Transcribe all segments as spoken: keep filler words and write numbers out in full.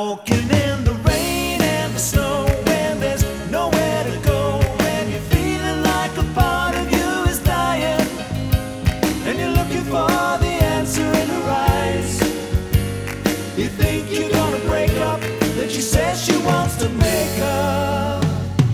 walking in the rain and the snow, and there's nowhere to go, and you're feeling like a part of you is dying, and you're looking for the answer in her eyes. You think you're gonna break up, then she says she wants to make up.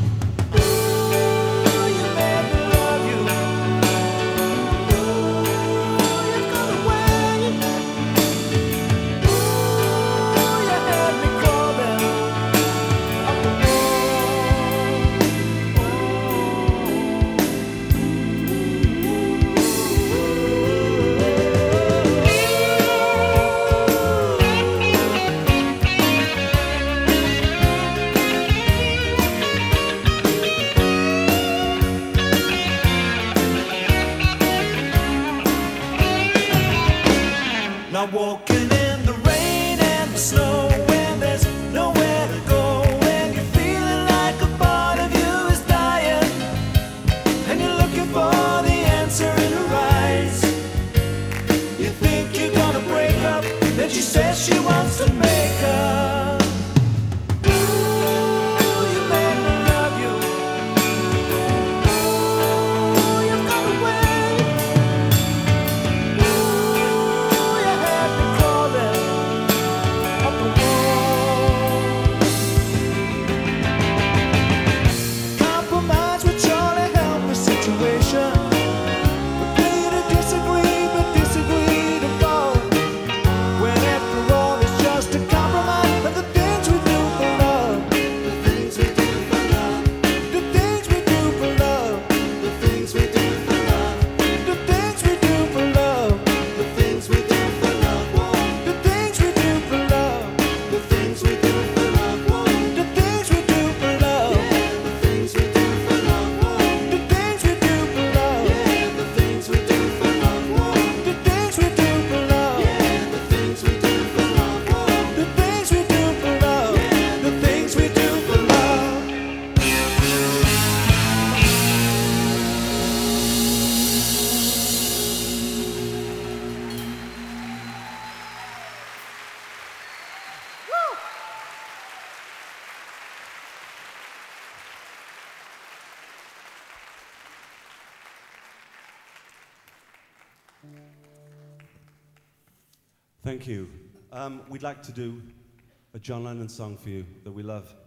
Now walking in the rain and the snow, and there's nowhere to go, and you're feeling like a part of you is dying, and you're looking for the answer in her eyes. You think you're gonna break up, then she says she wants to make up. Thank you. Um, we'd like to do a John Lennon song for you that we love.